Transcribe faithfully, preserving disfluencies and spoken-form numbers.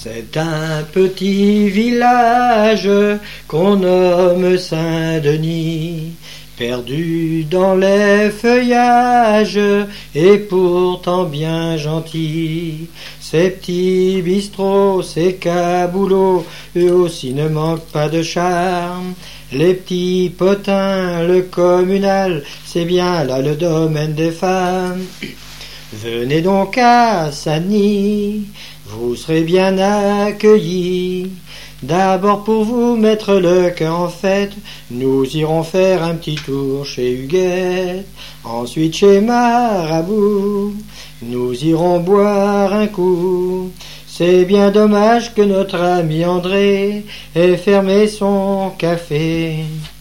C'est un petit village qu'on nomme Saint-Denis, perdu dans les feuillages et pourtant bien gentil. Ces petits bistrots, ces caboulots, eux aussi ne manquent pas de charme. Les petits potins, le communal, c'est bien là le domaine des femmes. Venez donc à Sagny, vous serez bien accueillis. D'abord pour vous mettre le cœur en fête, nous irons faire un petit tour chez Huguette. Ensuite chez Marabout, nous irons boire un coup. C'est bien dommage que notre ami André ait fermé son café.